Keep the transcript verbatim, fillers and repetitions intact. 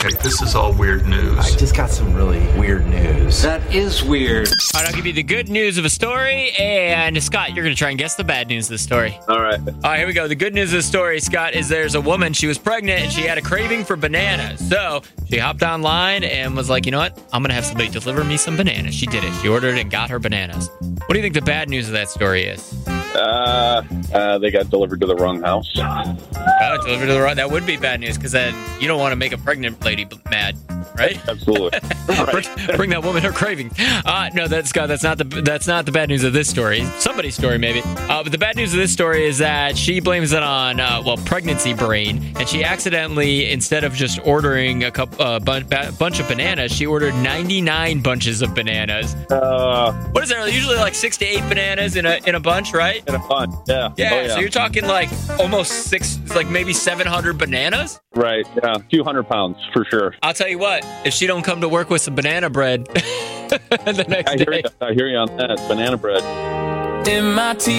Okay, this is all weird news. I just got some really weird news. That is weird. All right, I'll give you the good news of a story, and Scott, you're going to try and guess the bad news of the story. All right. All right, here we go. The good news of the story, Scott, is there's a woman. She was pregnant, and she had a craving for bananas. So she hopped online and was like, you know what? I'm going to have somebody deliver me some bananas. She did it. She ordered and got her bananas. What do you think the bad news of that story is? Uh, uh, they got delivered to the wrong house. Oh, delivered to the wrong. That would be bad news because then you don't want to make a pregnant lady mad, right? Absolutely. bring, bring that woman her craving. Uh, no, that's Scott. That's not the that's not the bad news of this story. Somebody's story, maybe. Uh, but the bad news of this story is that she blames it on uh, well, pregnancy brain, and she accidentally, instead of just ordering a couple uh, bun- ba- bunch of bananas, she ordered ninety-nine bunches of bananas. Uh, What is there? Usually like six to eight bananas in a in a bunch, right? in a fun. Yeah. Yeah, Oh, yeah. So you're talking like almost six, like maybe seven hundred bananas. Right. Yeah. A few hundred pounds for sure. I'll tell you what, if she don't come to work with some banana bread the next I hear day. you. I hear you on that. Banana bread. M I T